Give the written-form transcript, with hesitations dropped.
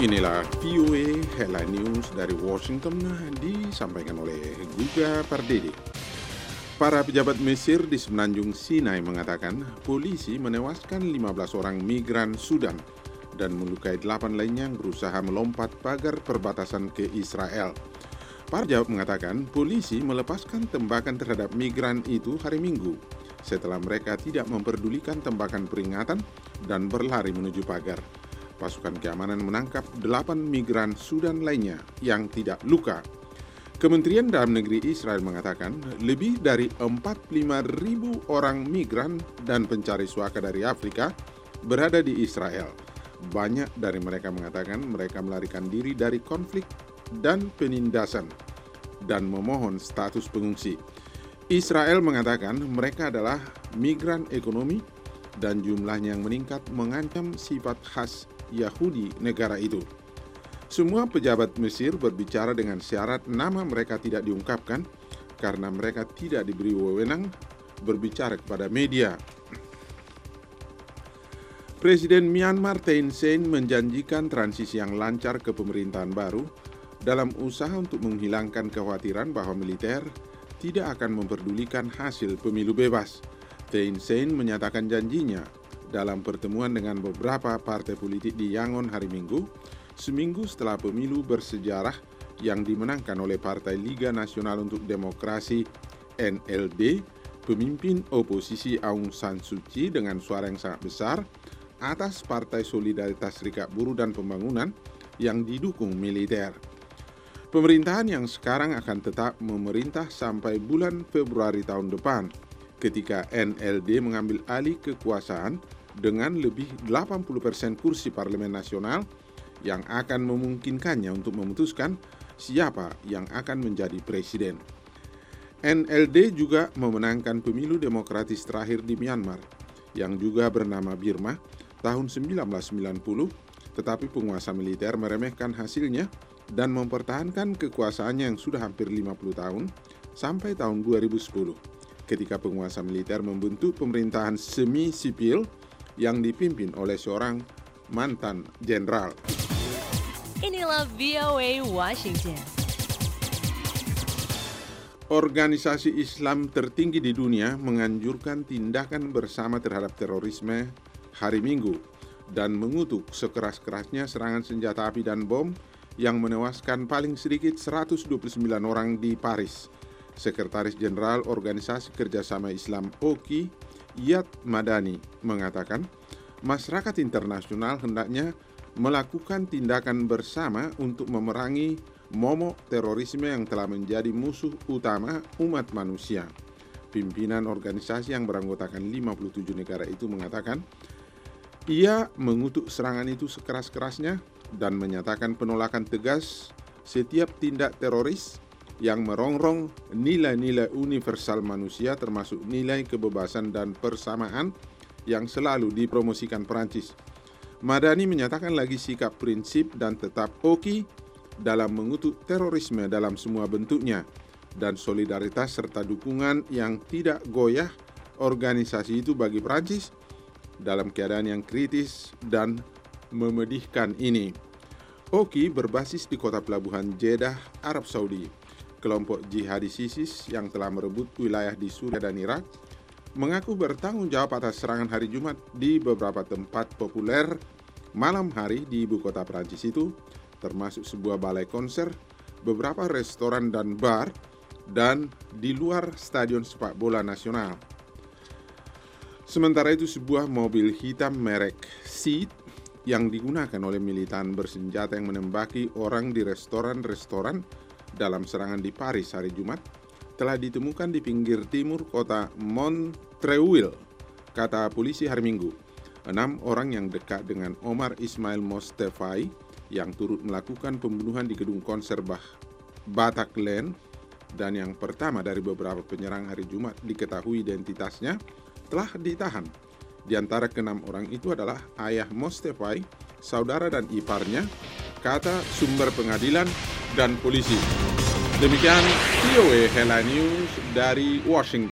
Inilah VOA Headline News dari Washington disampaikan oleh Guga Pardede. Para pejabat Mesir di Semenanjung Sinai mengatakan polisi menewaskan 15 orang migran Sudan dan melukai 8 lainnya yang berusaha melompat pagar perbatasan ke Israel. Para pejabat mengatakan polisi melepaskan tembakan terhadap migran itu hari Minggu setelah mereka tidak memperdulikan tembakan peringatan dan berlari menuju pagar. Pasukan keamanan menangkap 8 migran Sudan lainnya yang tidak luka. Kementerian Dalam Negeri Israel mengatakan lebih dari 45.000 orang migran dan pencari suaka dari Afrika berada di Israel. Banyak dari mereka mengatakan mereka melarikan diri dari konflik dan penindasan dan memohon status pengungsi. Israel mengatakan mereka adalah migran ekonomi dan jumlahnya yang meningkat mengancam sifat khas Yahudi negara itu. Semua pejabat Mesir berbicara dengan syarat nama mereka tidak diungkapkan karena mereka tidak diberi wewenang berbicara kepada media. Presiden Myanmar Thein Sein menjanjikan transisi yang lancar ke pemerintahan baru dalam usaha untuk menghilangkan kekhawatiran bahwa militer tidak akan memperdulikan hasil pemilu bebas. Thein Sein menyatakan janjinya dalam pertemuan dengan beberapa partai politik di Yangon hari Minggu, seminggu setelah pemilu bersejarah yang dimenangkan oleh Partai Liga Nasional untuk Demokrasi NLD, pemimpin oposisi Aung San Suu Kyi dengan suara yang sangat besar atas Partai Solidaritas Serikat Buruh dan Pembangunan yang didukung militer. Pemerintahan yang sekarang akan tetap memerintah sampai bulan Februari tahun depan, ketika NLD mengambil alih kekuasaan dengan lebih 80% kursi parlemen nasional yang akan memungkinkannya untuk memutuskan siapa yang akan menjadi presiden. NLD juga memenangkan pemilu demokratis terakhir di Myanmar yang juga bernama Birma tahun 1990, tetapi penguasa militer meremehkan hasilnya dan mempertahankan kekuasaannya yang sudah hampir 50 tahun sampai tahun 2010. Ketika penguasa militer membentuk pemerintahan semi-sipil yang dipimpin oleh seorang mantan jenderal. Inilah VOA Washington. Organisasi Islam tertinggi di dunia menganjurkan tindakan bersama terhadap terorisme hari Minggu dan mengutuk sekeras-kerasnya serangan senjata api dan bom yang menewaskan paling sedikit 129 orang di Paris. Sekretaris Jenderal Organisasi Kerjasama Islam OKI, Iyad Madani, mengatakan masyarakat internasional hendaknya melakukan tindakan bersama untuk memerangi momok terorisme yang telah menjadi musuh utama umat manusia. Pimpinan organisasi yang beranggotakan 57 negara itu mengatakan ia mengutuk serangan itu sekeras-kerasnya dan menyatakan penolakan tegas setiap tindak teroris yang merongrong nilai-nilai universal manusia termasuk nilai kebebasan dan persamaan yang selalu dipromosikan Perancis. Madani menyatakan lagi sikap prinsip dan tetap OKI dalam mengutuk terorisme dalam semua bentuknya dan solidaritas serta dukungan yang tidak goyah organisasi itu bagi Perancis dalam keadaan yang kritis dan memedihkan ini. OKI berbasis di kota pelabuhan Jeddah, Arab Saudi. Kelompok jihadis ISIS yang telah merebut wilayah di Suriah dan Irak mengaku bertanggung jawab atas serangan hari Jumat di beberapa tempat populer malam hari di ibu kota Prancis itu, termasuk sebuah balai konser, beberapa restoran dan bar, dan di luar stadion sepak bola nasional. Sementara itu sebuah mobil hitam merek Seat yang digunakan oleh militan bersenjata yang menembaki orang di restoran-restoran dalam serangan di Paris hari Jumat telah ditemukan di pinggir timur kota Montreuil, kata polisi hari Minggu. 6 orang yang dekat dengan Omar Ismail Mostefai yang turut melakukan pembunuhan di gedung konser Bataclan dan yang pertama dari beberapa penyerang hari Jumat diketahui identitasnya telah ditahan. Di antara ke-6 orang itu adalah ayah Mostefai, saudara dan iparnya, kata sumber pengadilan dan polisi. Demikian VOA Headline News dari Washington.